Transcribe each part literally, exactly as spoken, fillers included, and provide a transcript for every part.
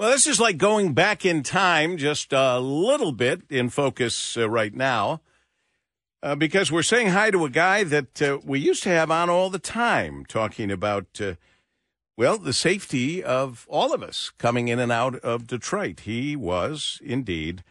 Well, this is like going back in time just a little bit in focus uh, right now uh, because we're saying hi to a guy that uh, we used to have on all the time talking about, uh, well, the safety of all of us coming in and out of Detroit. He was indeed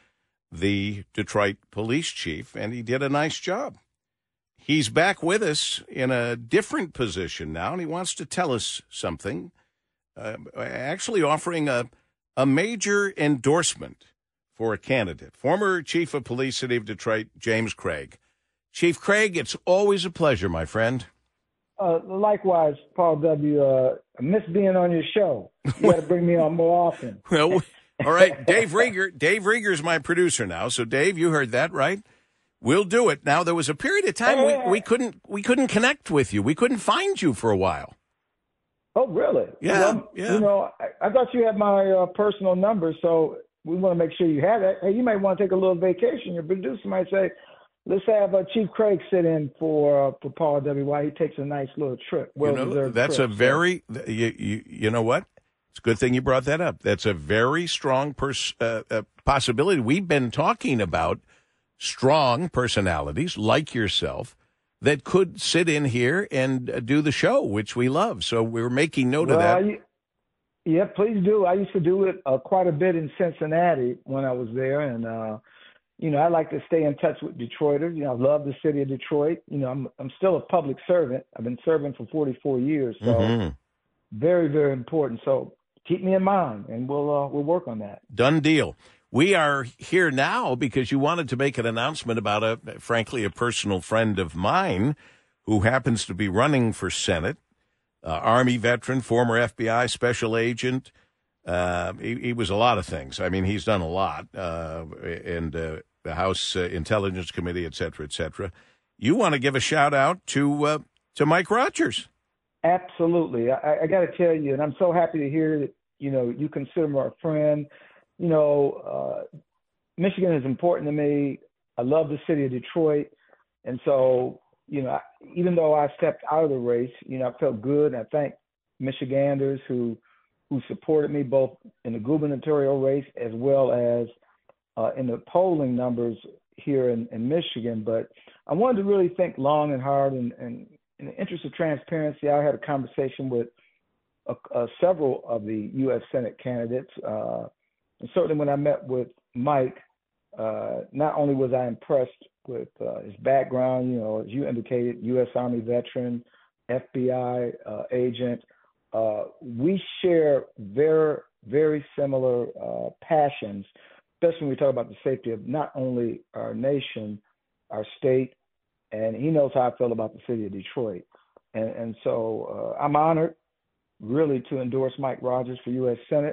the Detroit police chief, and he did a nice job. He's back with us in a different position now, and he wants to tell us something, uh, actually offering a A major endorsement for a candidate, former chief of police, city of Detroit, James Craig. Chief Craig, it's always a pleasure, my friend. Uh, likewise, Paul W. Uh, I miss being on your show. You got to bring me on more often. Well, all right, Dave Rieger. Dave Rieger's my producer now. So, Dave, you heard that, right? We'll do it. Now, there was a period of time we, we couldn't we couldn't connect with you. We couldn't find you for a while. Oh, really? Yeah, well, yeah. You know, I, I thought you had my uh, personal number, so we want to make sure you have it. Hey, you might want to take a little vacation. Your producer might say, let's have uh, Chief Craig sit in for uh, for Paul W. while he takes a nice little trip. Well you know, deserved that's trip, a very, so. you, you, you know what? It's a good thing you brought that up. That's a very strong pers- uh, uh, possibility. We've been talking about strong personalities like yourself that could sit in here and uh, do the show, which we love. So we're making note well, of that. I, yeah, please do. I used to do it uh, quite a bit in Cincinnati when I was there. And, uh, you know, I like to stay in touch with Detroiters. You know, I love the city of Detroit. You know, I'm I'm still a public servant. I've been serving for forty-four years. So mm-hmm. very, very important. So keep me in mind, and we'll uh, we'll work on that. Done deal. We are here now because you wanted to make an announcement about, a, frankly, a personal friend of mine who happens to be running for Senate, uh, Army veteran, former F B I special agent. Uh, he, he was a lot of things. I mean, he's done a lot, uh, and uh, the House uh, Intelligence Committee, et cetera, et cetera. You want to give a shout out to uh, to Mike Rogers? Absolutely. I, I got to tell you, and I'm so happy to hear that, you know, you consider him a friend. You know, uh, Michigan is important to me. I love the city of Detroit. And so, you know, even though I stepped out of the race, you know, I felt good. And I thank Michiganders who who supported me both in the gubernatorial race as well as uh, in the polling numbers here in, in Michigan. But I wanted to really think long and hard. And, and in the interest of transparency, I had a conversation with uh, uh, several of the U S Senate candidates. Uh, And certainly when I met with Mike, uh, not only was I impressed with uh, his background, you know, as you indicated, U S Army veteran, F B I uh, agent, uh, we share very, very similar uh, passions, especially when we talk about the safety of not only our nation, our state, and he knows how I feel about the city of Detroit. And, and so uh, I'm honored really to endorse Mike Rogers for U S Senate.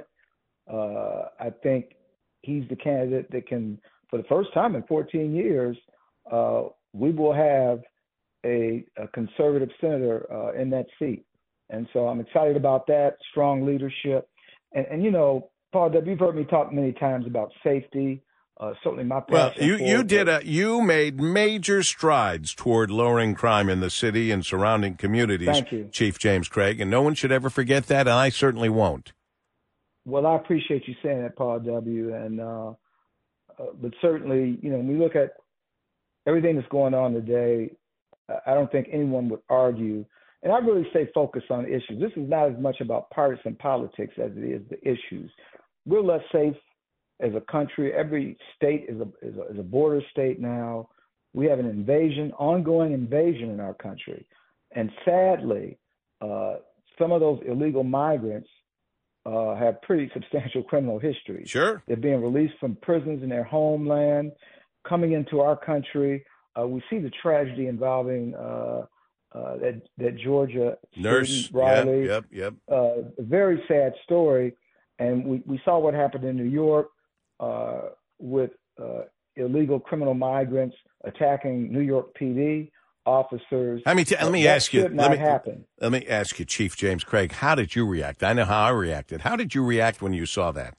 Uh, I think he's the candidate that can, for the first time in fourteen years, uh, we will have a, a conservative senator uh, in that seat. And so I'm excited about that, strong leadership. And, and you know, Paul, you've heard me talk many times about safety. Uh, certainly my passion. Well, you, for you it, did a, you made major strides toward lowering crime in the city and surrounding communities, Thank you. Chief James Craig, and no one should ever forget that, and I certainly won't. Well, I appreciate you saying that, Paul W. And uh, uh, but certainly, you know, when we look at everything that's going on today, I don't think anyone would argue. And I really say focus on issues. This is not as much about partisan politics as it is the issues. We're less safe as a country. Every state is a, is a, is a border state now. We have an invasion, ongoing invasion in our country. And sadly, uh, some of those illegal migrants uh, have pretty substantial criminal histories. Sure. They're being released from prisons in their homeland, coming into our country. Uh, we see the tragedy involving uh, uh, that, that Georgia nurse, student, Riley. Yep, yep, yep. Uh, a very sad story. And we, we saw what happened in New York uh, with uh, illegal criminal migrants attacking New York P D officers. I mean, t- let me that ask you. Should let not me happen. Let me ask you, Chief James Craig. How did you react? I know how I reacted. How did you react when you saw that?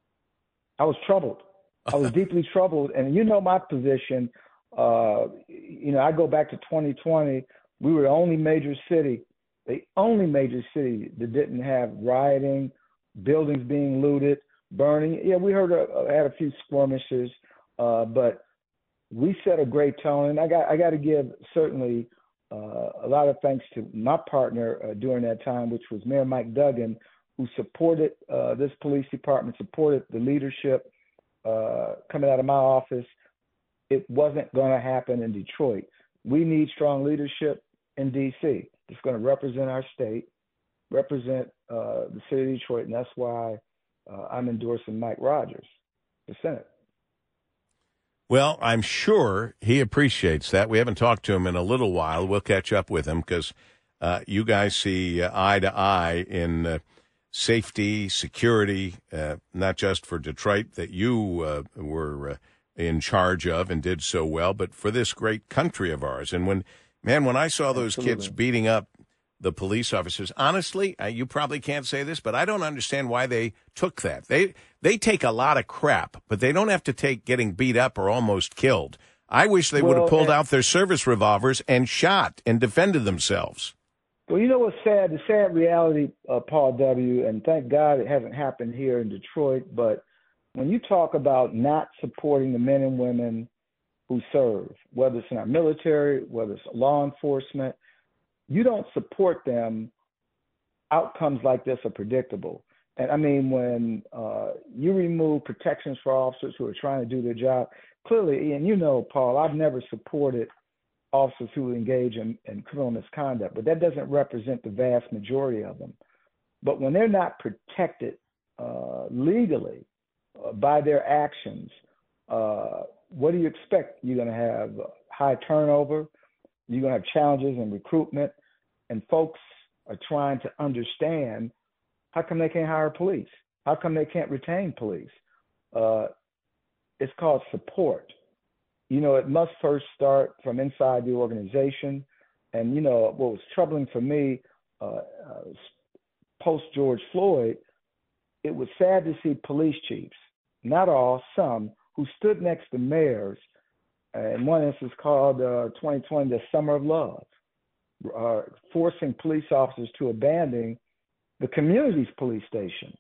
I was troubled. I was deeply troubled, and you know my position. Uh, you know, I go back to twenty twenty. We were the only major city, the only major city that didn't have rioting, buildings being looted, burning. Yeah, we heard a, had a few skirmishes, uh, but we set a great tone. And I got I got to give certainly uh, a lot of thanks to my partner uh, during that time, which was Mayor Mike Duggan, who supported uh, this police department, supported the leadership uh, coming out of my office. It wasn't going to happen in Detroit. We need strong leadership in D C It's going to represent our state, represent uh, the city of Detroit, and that's why uh, I'm endorsing Mike Rogers for Senate. Well, I'm sure he appreciates that. We haven't talked to him in a little while. We'll catch up with him because uh, you guys see uh, eye to eye in uh, safety, security, uh, not just for Detroit that you uh, were uh, in charge of and did so well, but for this great country of ours. And when, man, when I saw those Absolutely. kids beating up the police officers, honestly, uh, you probably can't say this, but I don't understand why they took that. They they take a lot of crap, but they don't have to take getting beat up or almost killed. I wish they well, would have pulled and, out their service revolvers and shot and defended themselves. Well, you know what's sad? The sad reality, uh, Paul W., and thank God it hasn't happened here in Detroit, but when you talk about not supporting the men and women who serve, whether it's in our military, whether it's law enforcement, you don't support them, outcomes like this are predictable. And I mean, when uh, you remove protections for officers who are trying to do their job, clearly, and you know, Paul, I've never supported officers who engage in, in criminal misconduct, but that doesn't represent the vast majority of them. But when they're not protected uh, legally uh, by their actions, uh, what do you expect? You're going to have high turnover. You're going to have challenges in recruitment, and folks are trying to understand how come they can't hire police? How come they can't retain police? Uh, it's called support. You know, it must first start from inside the organization. And, you know, what was troubling for me uh, uh, post-George Floyd, it was sad to see police chiefs, not all, some, who stood next to mayors. Uh, in one instance called uh, twenty twenty, the Summer of Love, uh, forcing police officers to abandon the community's police station,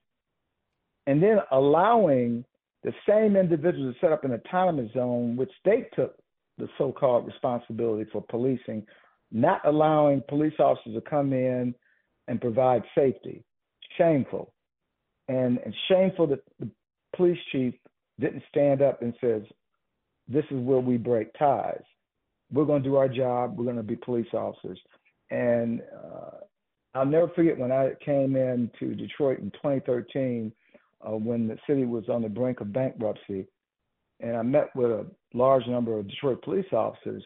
and then allowing the same individuals to set up an autonomous zone, which they took the so-called responsibility for policing, not allowing police officers to come in and provide safety. Shameful. And, and shameful that the police chief didn't stand up and says, this is where we break ties. We're going to do our job. We're going to be police officers. And uh, I'll never forget when I came into Detroit in twenty thirteen, uh, when the city was on the brink of bankruptcy, and I met with a large number of Detroit police officers.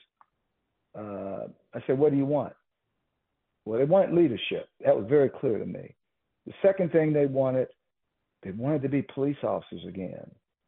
Uh, I said, what do you want? Well, they wanted leadership. That was very clear to me. The second thing they wanted, they wanted to be police officers again.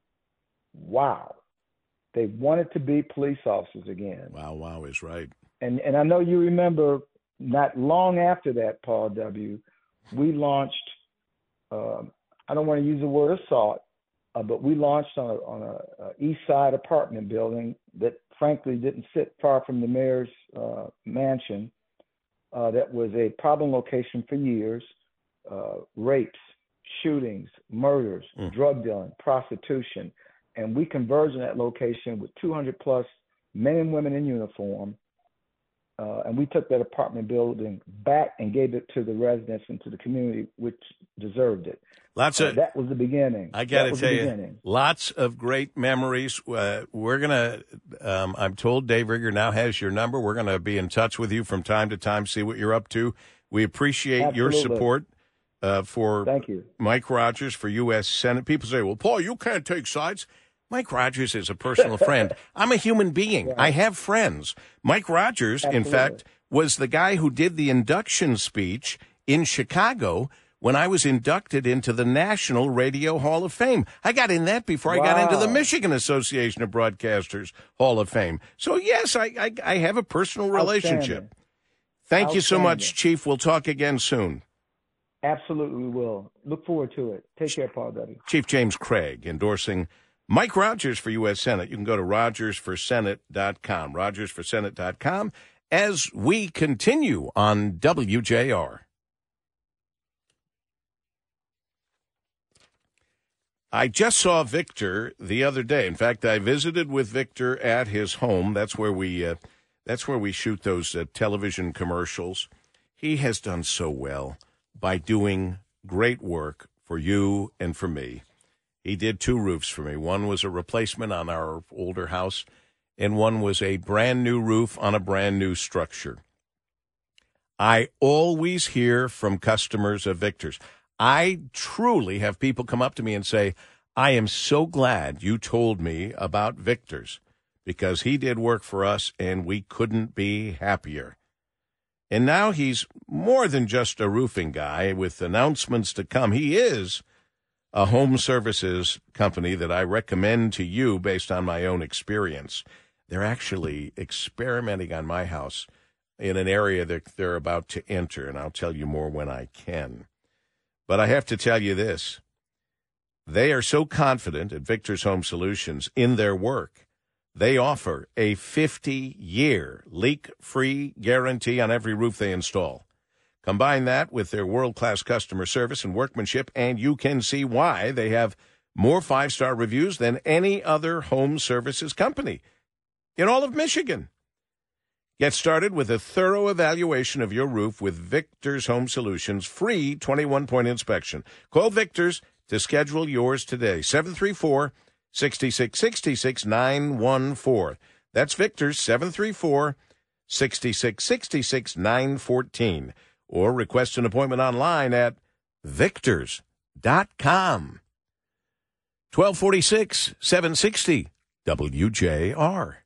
Wow. They wanted to be police officers again. Wow, wow is right. And and I know you remember not long after that, Paul W., we launched, uh, I don't want to use the word assault, uh, but we launched on a, on a, a east side apartment building that frankly didn't sit far from the mayor's uh, mansion. Uh, that was a problem location for years, uh, rapes, shootings, murders, mm. drug dealing, prostitution. And we converged in that location with two hundred plus men and women in uniform. Uh, and we took that apartment building back and gave it to the residents and to the community, which deserved it. Lots of, uh, that was the beginning. I got to tell you, beginning. Lots of great memories. Uh, we're going to, um, I'm told Dave Rigger now has your number. We're going to be in touch with you from time to time, see what you're up to. We appreciate Absolutely. your support uh, for Thank you. Mike Rogers for U S Senate. People say, well, Paul, you can't take sides. Mike Rogers is a personal friend. I'm a human being. Right. I have friends. Mike Rogers, Absolutely. in fact, was the guy who did the induction speech in Chicago when I was inducted into the National Radio Hall of Fame. I got in that before wow. I got into the Michigan Association of Broadcasters Hall of Fame. So, yes, I, I, I have a personal relationship. Thank you so much, Chief. We'll talk again soon. Absolutely, we will. Look forward to it. Take care, Paul W. Chief James Craig endorsing Mike Rogers for U S Senate. You can go to rogers for senate dot com, rogers for senate dot com, as we continue on W J R. I just saw Victor the other day. In fact, I visited with Victor at his home. That's where we uh, that's where we shoot those uh, television commercials. He has done so well by doing great work for you and for me. He did two roofs for me. One was a replacement on our older house, and one was a brand new roof on a brand new structure. I always hear from customers of Victor's. I truly have people come up to me and say, I am so glad you told me about Victor's because he did work for us and we couldn't be happier. And now he's more than just a roofing guy with announcements to come. He is a home services company that I recommend to you based on my own experience. They're actually experimenting on my house in an area that they're about to enter, and I'll tell you more when I can. But I have to tell you this. They are so confident at Victor's Home Solutions in their work. They offer a fifty-year leak-free guarantee on every roof they install. Combine that with their world-class customer service and workmanship, and you can see why they have more five-star reviews than any other home services company in all of Michigan. Get started with a thorough evaluation of your roof with Victor's Home Solutions, free twenty-one point inspection. Call Victor's to schedule yours today, seven three four, six six six six, nine one four. That's Victor's, seven three four, six six six six, nine one four. Or request an appointment online at victors dot com. twelve forty-six, seven sixty W J R.